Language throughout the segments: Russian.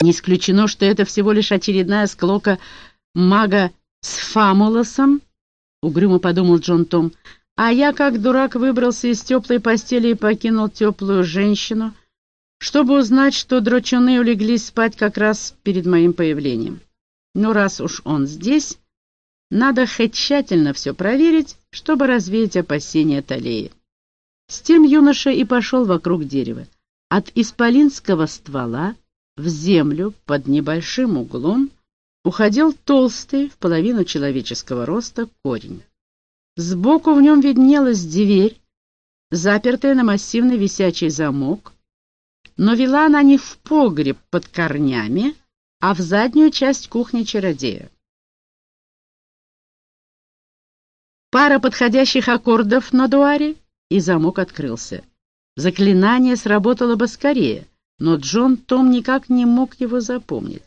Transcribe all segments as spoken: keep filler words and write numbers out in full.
Не исключено, что это всего лишь очередная склока мага с Фамулосом, — угрюмо подумал Джон Том, — а я, как дурак, выбрался из теплой постели и покинул теплую женщину, чтобы узнать, что драчуны улеглись спать как раз перед моим появлением. Но раз уж он здесь, надо хоть тщательно все проверить, чтобы развеять опасения Талии. С тем юноша и пошел вокруг дерева. От исполинского ствола в землю под небольшим углом уходил толстый, в половину человеческого роста, корень. Сбоку в нем виднелась дверь, запертая на массивный висячий замок, но вела она не в погреб под корнями, а в заднюю часть кухни чародея. Пара подходящих аккордов на дуаре, и замок открылся. Заклинание сработало бы скорее, но Джон Том никак не мог его запомнить.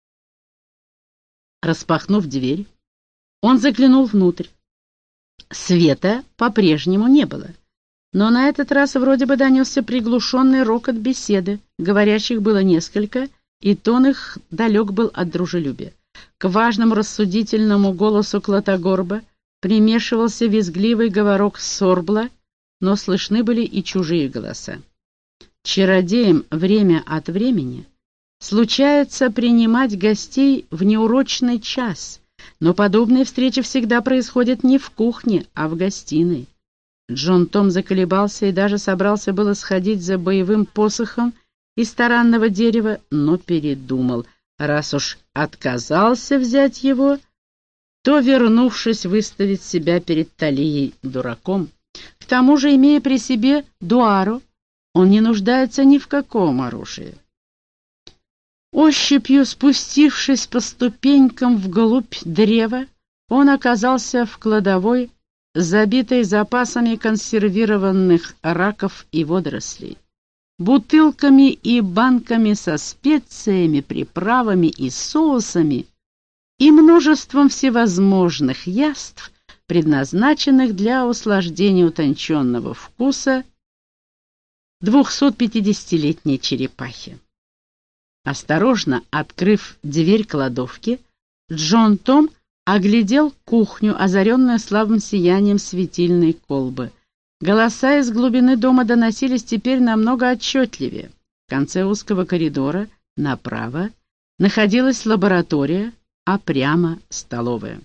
Распахнув дверь, он заглянул внутрь. Света по-прежнему не было, но на этот раз вроде бы донесся приглушенный рокот беседы. Говорящих было несколько, и тон их далек был от дружелюбия. К важному рассудительному голосу Клотогорба примешивался визгливый говорок Сорбла, но слышны были и чужие голоса. Чародеям время от времени случается принимать гостей в неурочный час, но подобные встречи всегда происходят не в кухне, а в гостиной. Джон Том заколебался и даже собрался было сходить за боевым посохом из таранного дерева, но передумал. Раз уж отказался взять его, то, вернувшись, выставить себя перед Талией дураком. К тому же, имея при себе дуару, он не нуждается ни в каком оружии. Ощупью спустившись по ступенькам вглубь древа, он оказался в кладовой, забитой запасами консервированных раков и водорослей, бутылками и банками со специями, приправами и соусами и множеством всевозможных яств, предназначенных для услаждения утонченного вкуса двухсотпятидесятилетней черепахи. Осторожно открыв дверь кладовки, Джон Том оглядел кухню, озаренную слабым сиянием светильной колбы. Голоса из глубины дома доносились теперь намного отчетливее. В конце узкого коридора направо находилась лаборатория, а прямо столовая.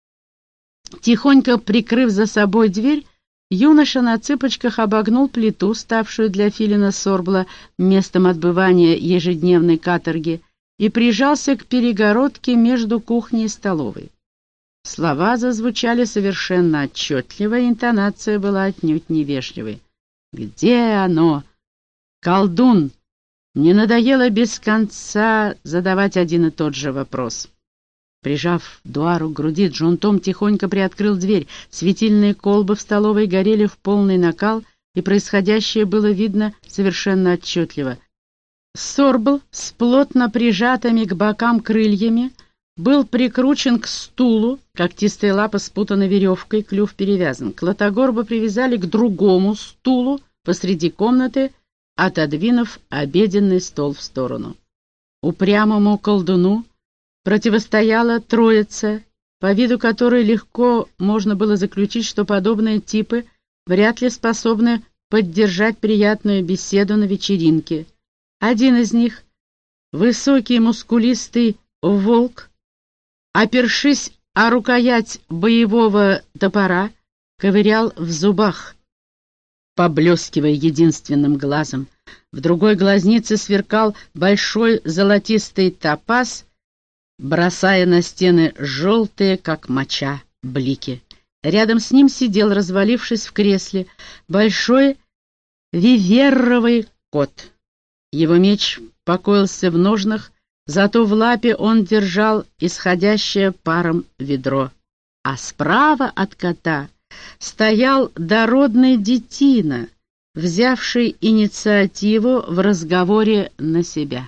Тихонько прикрыв за собой дверь, юноша на цыпочках обогнул плиту, ставшую для филина Сорбла местом отбывания ежедневной каторги, и прижался к перегородке между кухней и столовой. Слова зазвучали совершенно отчетливо, и интонация была отнюдь невежливой. «Где оно? Колдун!» Не надоело без конца задавать один и тот же вопрос. Прижав дуару к груди, Джон Том тихонько приоткрыл дверь. Светильные колбы в столовой горели в полный накал, и происходящее было видно совершенно отчетливо. Сорбл с плотно прижатыми к бокам крыльями был прикручен к стулу, когтистые лапы спутаны веревкой, клюв перевязан. Клотогорба привязали к другому стулу посреди комнаты, отодвинув обеденный стол в сторону. Упрямому колдуну противостояла троица, по виду которой легко можно было заключить, что подобные типы вряд ли способны поддержать приятную беседу на вечеринке. Один из них, высокий мускулистый волк, опершись о рукоять боевого топора, ковырял в зубах, поблескивая единственным глазом. В другой глазнице сверкал большой золотистый топаз, бросая на стены желтые, как моча, блики. Рядом с ним сидел, развалившись в кресле, большой виверровый кот. Его меч покоился в ножнах, зато в лапе он держал исходящее паром ведро. А справа от кота стоял дородный детина, взявший инициативу в разговоре на себя.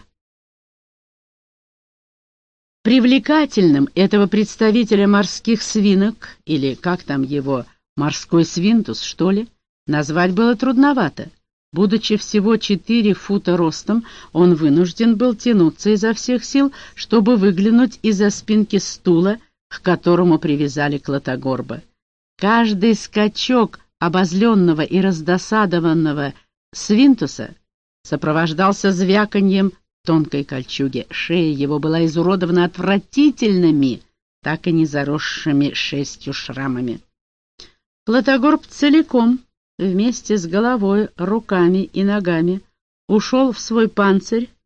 Привлекательным этого представителя морских свинок, или как там его, морской свинтус, что ли, назвать было трудновато. Будучи всего четыре фута ростом, он вынужден был тянуться изо всех сил, чтобы выглянуть из-за спинки стула, к которому привязали Клотогорба. Каждый скачок обозленного и раздосадованного Свинтуса сопровождался звяканьем тонкой кольчуги. Шея его была изуродована отвратительными, так и не заросшими шестью шрамами. Клотогорб целиком, вместе с головой, руками и ногами, ушел в свой панцирь